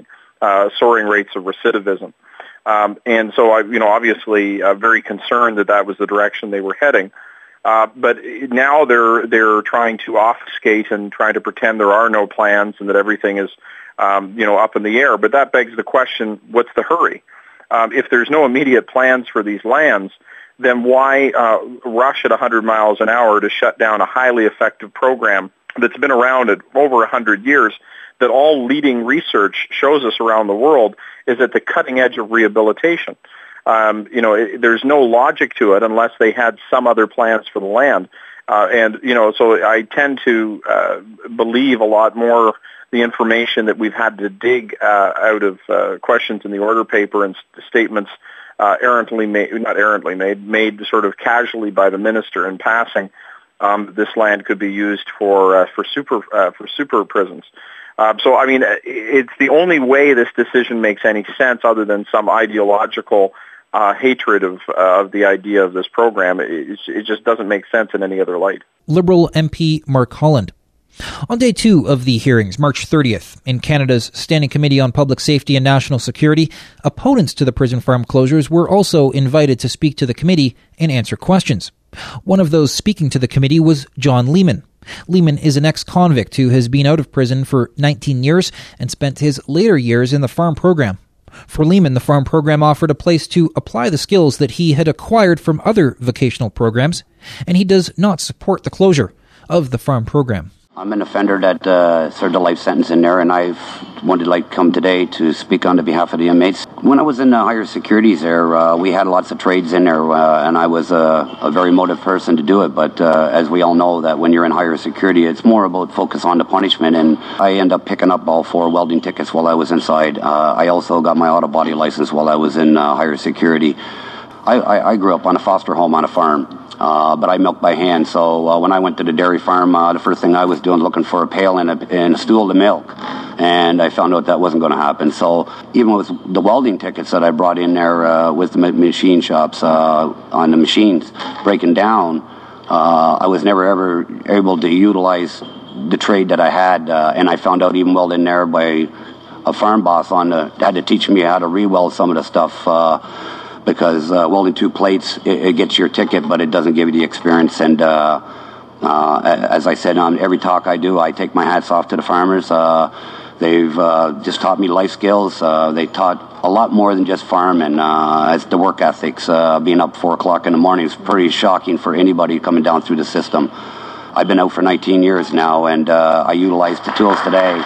uh, soaring rates of recidivism. Um, and so I, you know, obviously uh, very concerned that that was the direction they were heading. Uh, but now they're they're trying to obfuscate and trying to pretend there are no plans and that everything is, um, you know, up in the air. But that begs the question: what's the hurry? Um, if there's no immediate plans for these lands, then why uh, rush at one hundred miles an hour to shut down a highly effective program that's been around at over one hundred years? That all leading research shows us around the world is at the cutting edge of rehabilitation. Um, you know, it, there's no logic to it unless they had some other plans for the land. Uh, and, you know, so I tend to uh, believe a lot more the information that we've had to dig uh, out of uh, questions in the order paper and st- statements uh, errantly made, not errantly made, made sort of casually by the minister in passing. Um, this land could be used for uh, for super uh, for super prisons. Uh, so, I mean, it's the only way this decision makes any sense other than some ideological Uh, hatred of uh, of the idea of this program. It, it just doesn't make sense in any other light. Liberal M P Mark Holland. On day two of the hearings, March thirtieth, in Canada's Standing Committee on Public Safety and National Security, opponents to the prison farm closures were also invited to speak to the committee and answer questions. One of those speaking to the committee was John Lehman. Lehman is an ex-convict who has been out of prison for nineteen years and spent his later years in the farm program. For Lehman, the farm program offered a place to apply the skills that he had acquired from other vocational programs, and he does not support the closure of the farm program. I'm an offender that uh, served a life sentence in there, and I've wanted to like come today to speak on the behalf of the inmates. When I was in uh, higher securities there, uh, we had lots of trades in there, uh, and I was uh, a very motive person to do it. But uh, as we all know, that when you're in higher security, it's more about focus on the punishment. And I end up picking up all four welding tickets while I was inside. Uh, I also got my auto body license while I was in uh, higher security. I, I, I grew up on a foster home on a farm. Uh, but I milk by hand, so uh, when I went to the dairy farm, uh, the first thing I was doing was looking for a pail and a, and a stool to milk, and I found out that wasn't going to happen. So even with the welding tickets that I brought in there uh, with the machine shops uh, on the machines breaking down, uh, I was never ever able to utilize the trade that I had, uh, and I found out even welding there by a farm boss on the, had to teach me how to re-weld some of the stuff. Uh, because uh, welding two plates, it, it gets your ticket, but it doesn't give you the experience. And uh, uh, as I said, on every talk I do, I take my hats off to the farmers. Uh, they've uh, just taught me life skills. Uh, they taught a lot more than just farming. Uh, as the work ethics, uh, being up four o'clock in the morning is pretty shocking for anybody coming down through the system. I've been out for nineteen years now, and uh, I utilize the tools today.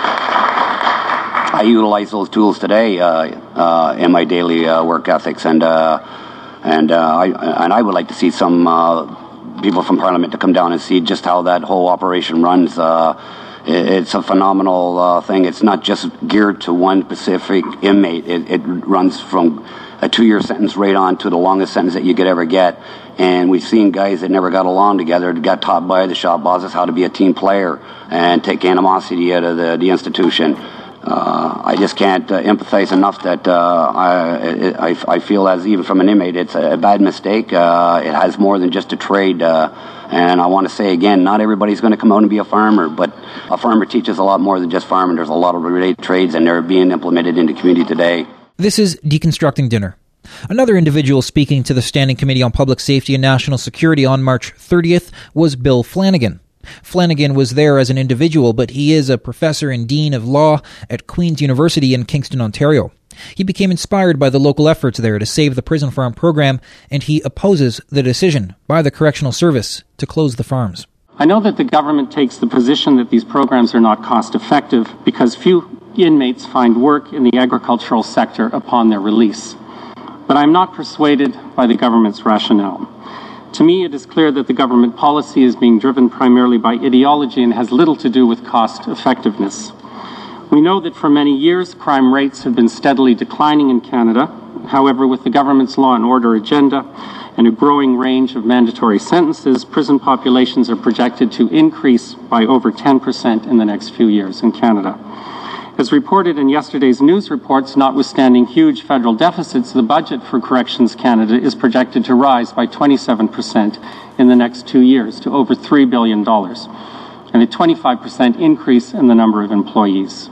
I utilize those tools today uh, uh, in my daily uh, work ethics, and uh, and uh, I and I would like to see some uh, people from Parliament to come down and see just how that whole operation runs. Uh, it, it's a phenomenal uh, thing. It's not just geared to one specific inmate. It, it runs from a two-year sentence right on to the longest sentence that you could ever get. And we've seen guys that never got along together, got taught by the shop bosses how to be a team player and take animosity out of the, the institution. Uh, I just can't uh, empathize enough that uh, I, I, I feel as even from an inmate, it's a, a bad mistake. Uh, it has more than just a trade. Uh, and I want to say again, not everybody's going to come out and be a farmer, but a farmer teaches a lot more than just farming. There's a lot of related trades, and they're being implemented in the community today. This is Deconstructing Dinner. Another individual speaking to the Standing Committee on Public Safety and National Security on March thirtieth was Bill Flanagan. Flanagan was there as an individual, but he is a professor and dean of law at Queen's University in Kingston, Ontario. He became inspired by the local efforts there to save the prison farm program, and he opposes the decision by the Correctional Service to close the farms. I know that the government takes the position that these programs are not cost-effective because few inmates find work in the agricultural sector upon their release. But I'm not persuaded by the government's rationale. To me, it is clear that the government policy is being driven primarily by ideology and has little to do with cost effectiveness. We know that for many years, crime rates have been steadily declining in Canada. However, with the government's law and order agenda and a growing range of mandatory sentences, prison populations are projected to increase by over ten percent in the next few years in Canada. As reported in yesterday's news reports, notwithstanding huge federal deficits, the budget for Corrections Canada is projected to rise by twenty-seven percent in the next two years to over three billion dollars, and a twenty-five percent increase in the number of employees.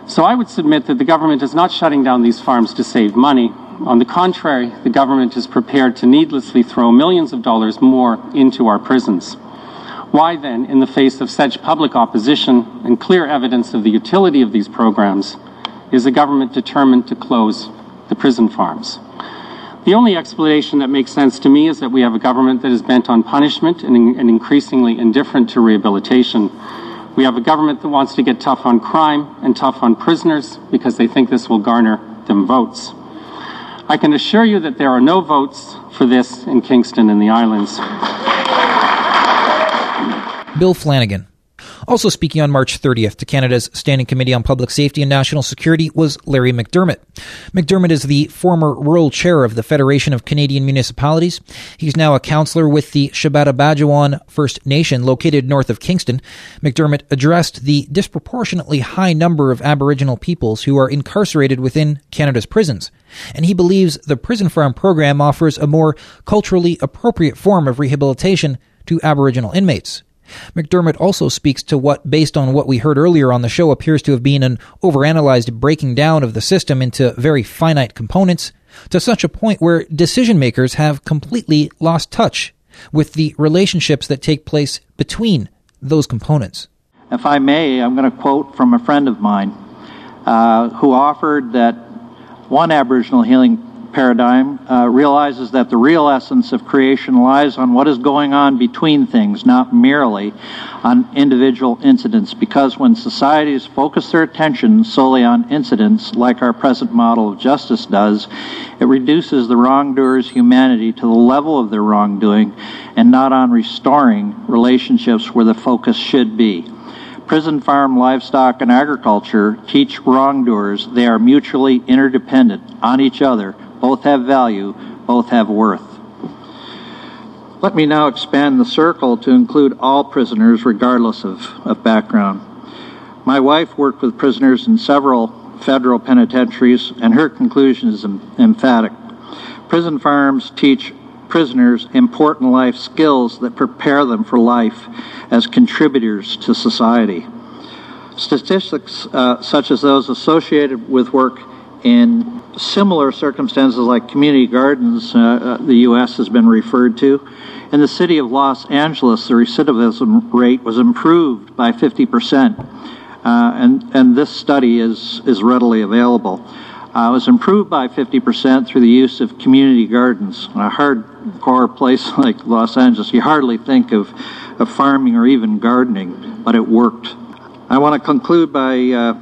So I would submit that the government is not shutting down these farms to save money. On the contrary, the government is prepared to needlessly throw millions of dollars more into our prisons. Why then, in the face of such public opposition and clear evidence of the utility of these programs, is the government determined to close the prison farms? The only explanation that makes sense to me is that we have a government that is bent on punishment and, and increasingly indifferent to rehabilitation. We have a government that wants to get tough on crime and tough on prisoners because they think this will garner them votes. I can assure you that there are no votes for this in Kingston and the islands. Bill Flanagan. Also speaking on March thirtieth to Canada's Standing Committee on Public Safety and National Security was Larry McDermott. McDermott is the former rural chair of the Federation of Canadian Municipalities. He's now a councillor with the Shabatabajawan First Nation located north of Kingston. McDermott addressed the disproportionately high number of Aboriginal peoples who are incarcerated within Canada's prisons. And he believes the Prison Farm program offers a more culturally appropriate form of rehabilitation to Aboriginal inmates. McDermott also speaks to what, based on what we heard earlier on the show, appears to have been an overanalyzed breaking down of the system into very finite components, to such a point where decision makers have completely lost touch with the relationships that take place between those components. If I may, I'm going to quote from a friend of mine uh, who offered that one Aboriginal healing paradigm uh, realizes that the real essence of creation lies on what is going on between things, not merely on individual incidents, because when societies focus their attention solely on incidents, like our present model of justice does, it reduces the wrongdoer's humanity to the level of their wrongdoing and not on restoring relationships where the focus should be. Prison, farm, livestock, and agriculture teach wrongdoers they are mutually interdependent on each other. Both have value, both have worth. Let me now expand the circle to include all prisoners regardless of, of background. My wife worked with prisoners in several federal penitentiaries, and her conclusion is emphatic. Prison farms teach prisoners important life skills that prepare them for life as contributors to society. Statistics uh, such as those associated with work in similar circumstances like community gardens, uh, uh, the U S has been referred to. In the city of Los Angeles, the recidivism rate was improved by fifty percent, uh, and, and this study is, is readily available. Uh, it was improved by fifty percent through the use of community gardens. In a hardcore place like Los Angeles, you hardly think of, of farming or even gardening, but it worked. I want to conclude by, uh,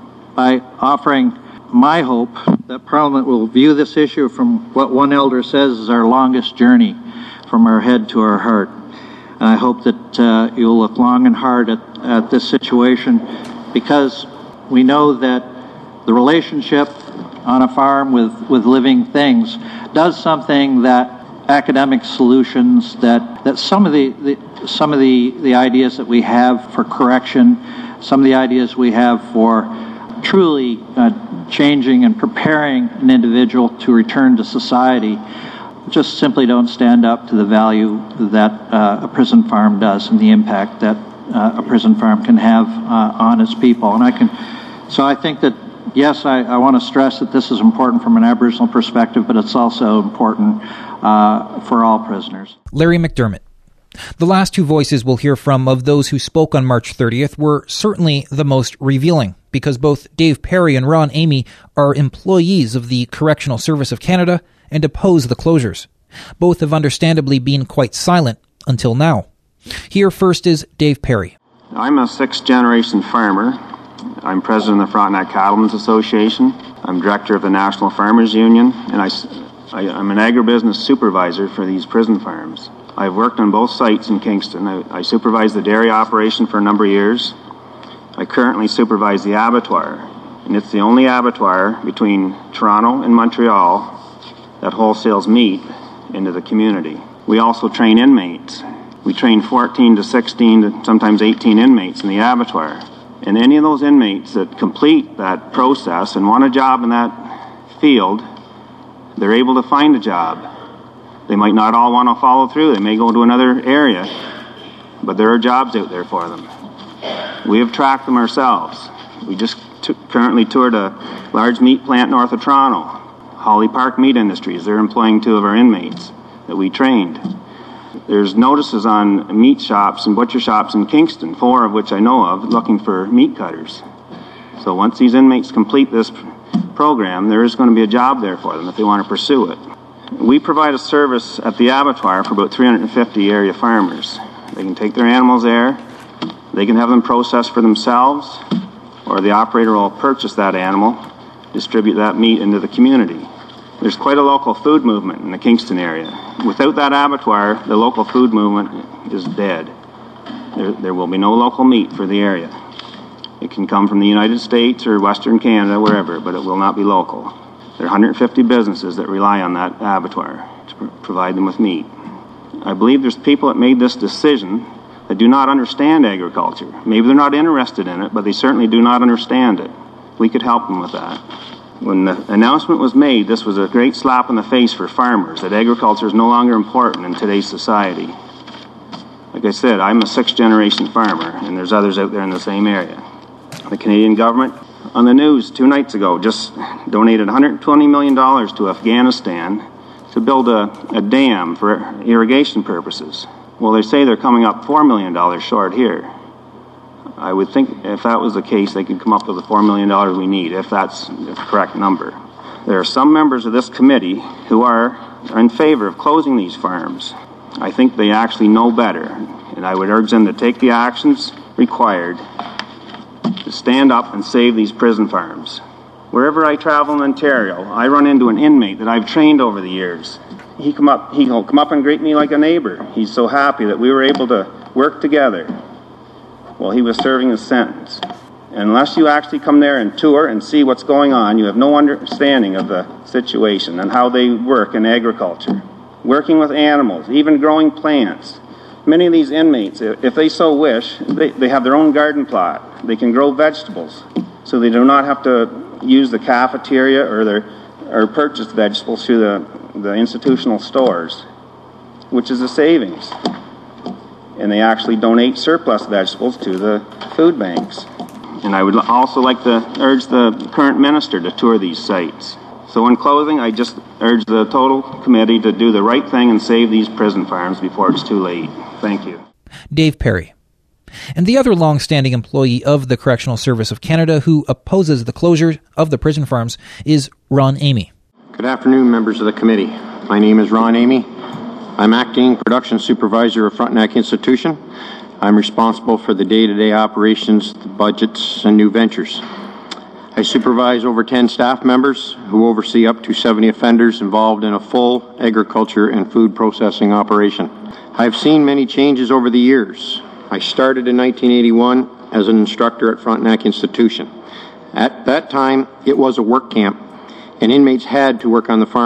by offering my hope that Parliament will view this issue from what one elder says is our longest journey, from our head to our heart. And I hope that uh, you'll look long and hard at, at this situation, because we know that the relationship on a farm with, with living things does something that academic solutions, that, that some of the, the some of the, the ideas that we have for correction, some of the ideas we have for truly uh, changing and preparing an individual to return to society just simply don't stand up to the value that uh, a prison farm does and the impact that uh, a prison farm can have uh, on its people. And I can, so I think that, yes, I, I want to stress that this is important from an Aboriginal perspective, but it's also important uh, for all prisoners. Larry McDermott. The last two voices we'll hear from of those who spoke on March thirtieth were certainly the most revealing, because both Dave Perry and Ron Amy are employees of the Correctional Service of Canada and oppose the closures. Both have understandably been quite silent until now. Here first is Dave Perry. I'm a sixth-generation farmer. I'm president of the Frontenac Cattlemen's Association. I'm director of the National Farmers Union, and I, I, I'm an agribusiness supervisor for these prison farms. I've worked on both sites in Kingston. I, I supervised the dairy operation for a number of years. I currently supervise the abattoir, and it's the only abattoir between Toronto and Montreal that wholesales meat into the community. We also train inmates. We train fourteen to sixteen to sometimes eighteen inmates in the abattoir. And any of those inmates that complete that process and want a job in that field, they're able to find a job. They might not all want to follow through. They may go to another area, but there are jobs out there for them. We have tracked them ourselves. We just t- currently toured a large meat plant north of Toronto, Holly Park Meat Industries. They're employing two of our inmates that we trained. There's notices on meat shops and butcher shops in Kingston, four of which I know of, looking for meat cutters. So once these inmates complete this program, there is going to be a job there for them if they want to pursue it. We provide a service at the abattoir for about three hundred fifty area farmers. They can take their animals there, they can have them processed for themselves, or the operator will purchase that animal, distribute that meat into the community. There's quite a local food movement in the Kingston area. Without that abattoir, the local food movement is dead. There, there will be no local meat for the area. It can come from the United States or Western Canada, wherever, but it will not be local. There are one hundred fifty businesses that rely on that abattoir to pr- provide them with meat. I believe there's people that made this decision that do not understand agriculture. Maybe they're not interested in it, but they certainly do not understand it. We could help them with that. When the announcement was made, this was a great slap in the face for farmers, that agriculture is no longer important in today's society. Like I said, I'm a sixth-generation farmer, and there's others out there in the same area. The Canadian government, on the news two nights ago, just donated one hundred twenty million dollars to Afghanistan to build a, a dam for irrigation purposes. Well, they say they're coming up four million dollars short here. I would think if that was the case, they could come up with the four million dollars we need, if that's the correct number. There are some members of this committee who are, are in favor of closing these farms. I think they actually know better, and I would urge them to take the actions required to stand up and save these prison farms. Wherever I travel in Ontario, I run into an inmate that I've trained over the years. He come up, he'll come up and greet me like a neighbor. He's so happy that we were able to work together while he was serving his sentence. And unless you actually come there and tour and see what's going on, you have no understanding of the situation and how they work in agriculture. Working with animals, even growing plants. Many of these inmates, if they so wish, they, they have their own garden plot. They can grow vegetables, so they do not have to use the cafeteria or their or purchase vegetables through the, the institutional stores, which is a savings. And they actually donate surplus vegetables to the food banks. And I would also like to urge the current minister to tour these sites. So in closing, I just urge the total committee to do the right thing and save these prison farms before it's too late. Thank you. Dave Perry. And the other long-standing employee of the Correctional Service of Canada who opposes the closure of the prison farms is Ron Amy. Good afternoon, members of the committee. My name is Ron Amy. I'm acting production supervisor of Frontenac Institution. I'm responsible for the day-to-day operations, the budgets, and new ventures. I supervise over ten staff members who oversee up to seventy offenders involved in a full agriculture and food processing operation. I've seen many changes over the years. I started in nineteen eighty-one as an instructor at Frontenac Institution. At that time, it was a work camp, and inmates had to work on the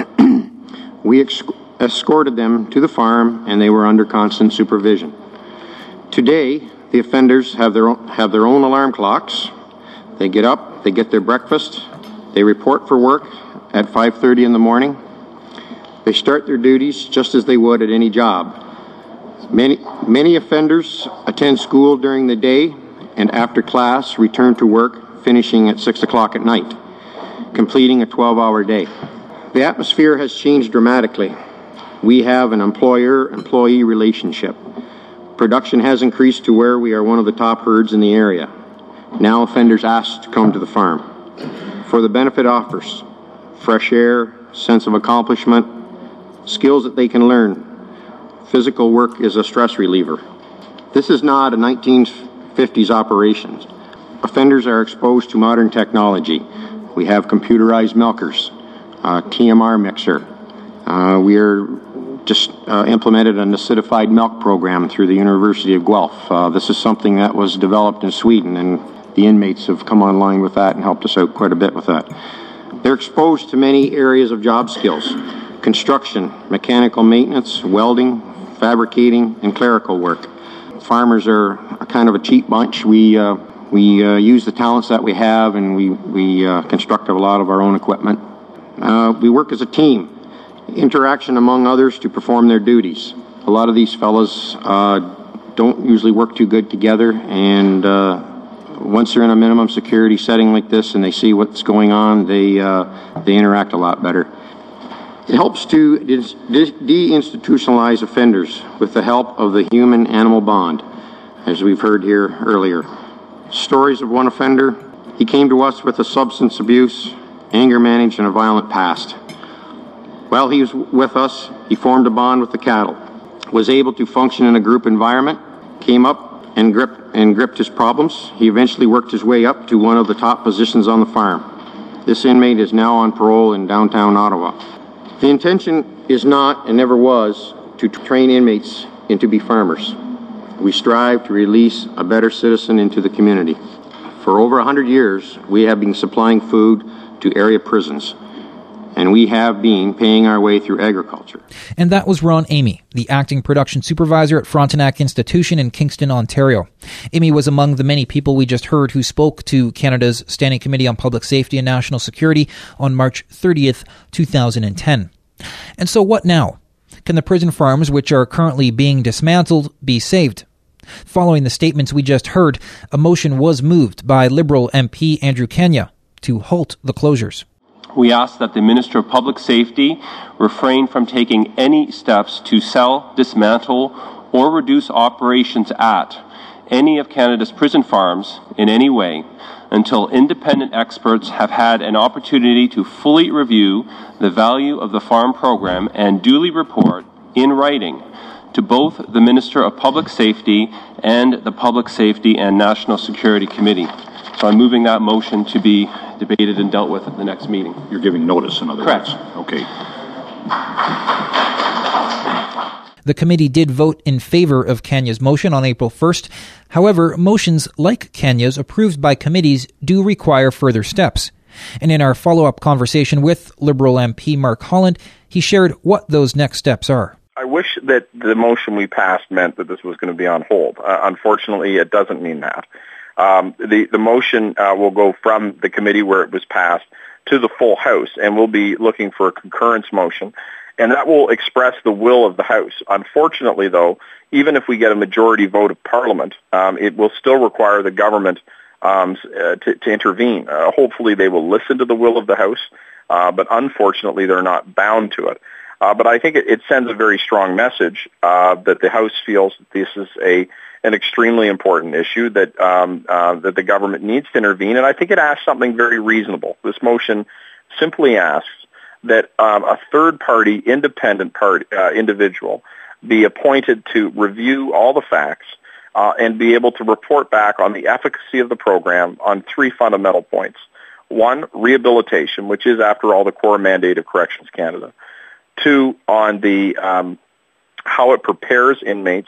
farm. We ex- escorted them to the farm, and they were under constant supervision. Today, the offenders have their own, have their own alarm clocks. They get up, they get their breakfast, they report for work at five thirty in the morning. They start their duties just as they would at any job. Many, many offenders attend school during the day and after class return to work, finishing at six o'clock at night, completing a twelve-hour day. The atmosphere has changed dramatically. We have an employer-employee relationship. Production has increased to where we are one of the top herds in the area. Now offenders ask to come to the farm. For the benefit offers, fresh air, sense of accomplishment, skills that they can learn. Physical work is a stress reliever. This is not a nineteen fifties operation. Offenders are exposed to modern technology. We have computerized milkers, a T M R mixer. Uh, we are just uh, implemented an acidified milk program through the University of Guelph. Uh, this is something that was developed in Sweden, and the inmates have come online with that and helped us out quite a bit with that. They're exposed to many areas of job skills: construction, mechanical maintenance, welding, fabricating, and clerical work. Farmers are a kind of a cheap bunch. We uh, we uh, use the talents that we have, and we, we uh, construct a lot of our own equipment. Uh, we work as a team. Interaction among others to perform their duties. A lot of these fellas uh, don't usually work too good together, and uh, once they're in a minimum security setting like this and they see what's going on, they uh, they interact a lot better. It helps to deinstitutionalize offenders with the help of the human-animal bond, as we've heard here earlier. Stories of one offender, he came to us with a substance abuse, anger management, and a violent past. While he was with us, he formed a bond with the cattle, was able to function in a group environment, came up and gripped, and gripped his problems. He eventually worked his way up to one of the top positions on the farm. This inmate is now on parole in downtown Ottawa. The intention is not, and never was, to train inmates into be farmers. We strive to release a better citizen into the community. For over one hundred years, we have been supplying food to area prisons, and we have been paying our way through agriculture. And that was Ron Amy, the acting production supervisor at Frontenac Institution in Kingston, Ontario. Amy was among the many people we just heard who spoke to Canada's Standing Committee on Public Safety and National Security on March thirtieth, two thousand ten. And so what now? Can the prison farms, which are currently being dismantled, be saved? Following the statements we just heard, a motion was moved by Liberal M P Andrew Kenya to halt the closures. We ask that the Minister of Public Safety refrain from taking any steps to sell, dismantle, or reduce operations at any of Canada's prison farms in any way until independent experts have had an opportunity to fully review the value of the farm program and duly report in writing to both the Minister of Public Safety and the Public Safety and National Security Committee. So I'm moving that motion to be debated and dealt with at the next meeting. You're giving notice, in other Correct. words. Okay. The committee did vote in favor of Kenya's motion on April first. However, motions like Kenya's approved by committees do require further steps. And in our follow-up conversation with Liberal M P Mark Holland, he shared what those next steps are. I wish that the motion we passed meant that this was going to be on hold. Uh, unfortunately, it doesn't mean that. Um, the, the motion uh, will go from the committee where it was passed to the full House, and we'll be looking for a concurrence motion, and that will express the will of the House. Unfortunately, though, even if we get a majority vote of Parliament, um, it will still require the government um, uh, to, to intervene. Uh, hopefully they will listen to the will of the House, uh, but unfortunately they're not bound to it. Uh, but I think it, it sends a very strong message uh, that the House feels that this is a an extremely important issue, that um, uh, that the government needs to intervene. And I think it asks something very reasonable. This motion simply asks that um, a third-party, independent party, uh, individual be appointed to review all the facts uh, and be able to report back on the efficacy of the program on three fundamental points. One, rehabilitation, which is, after all, the core mandate of Corrections Canada. Two, on the um, how it prepares inmates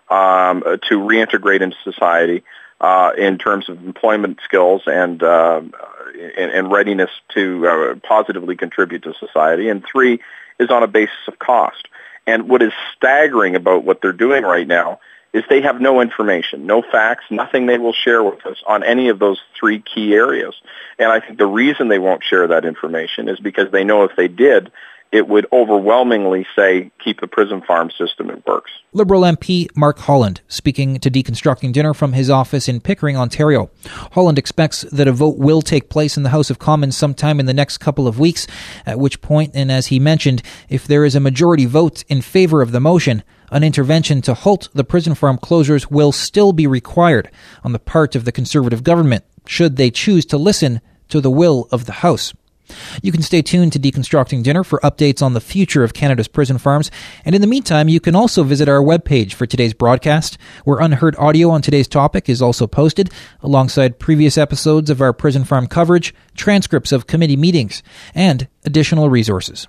um, to reintegrate into society uh, in terms of employment skills and uh, and, and readiness to uh, positively contribute to society. And three is on a basis of cost. And what is staggering about what they're doing right now is they have no information, no facts, nothing they will share with us on any of those three key areas. And I think the reason they won't share that information is because they know if they did, it would overwhelmingly say, keep the prison farm system, it works. Liberal M P Mark Holland, speaking to Deconstructing Dinner from his office in Pickering, Ontario. Holland expects that a vote will take place in the House of Commons sometime in the next couple of weeks, at which point, and as he mentioned, if there is a majority vote in favor of the motion, an intervention to halt the prison farm closures will still be required on the part of the Conservative government, should they choose to listen to the will of the House. You can stay tuned to Deconstructing Dinner for updates on the future of Canada's prison farms, and in the meantime, you can also visit our webpage for today's broadcast, where unheard audio on today's topic is also posted, alongside previous episodes of our prison farm coverage, transcripts of committee meetings, and additional resources.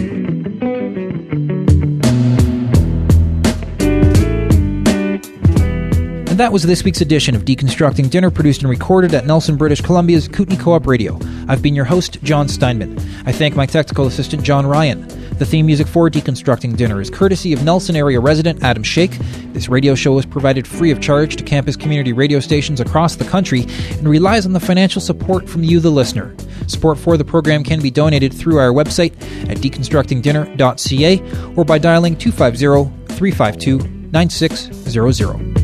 That was this week's edition of Deconstructing Dinner, produced and recorded at Nelson, British Columbia's Kootenai Co-op Radio. I've been your host, John Steinman. I thank my technical assistant, John Ryan. The theme music for Deconstructing Dinner is courtesy of Nelson area resident Adam Shake. This radio show is provided free of charge to campus community radio stations across the country and relies on the financial support from you, the listener. Support for the program can be donated through our website at deconstructing dinner dot c a or by dialing two five zero, three five two, nine six zero zero.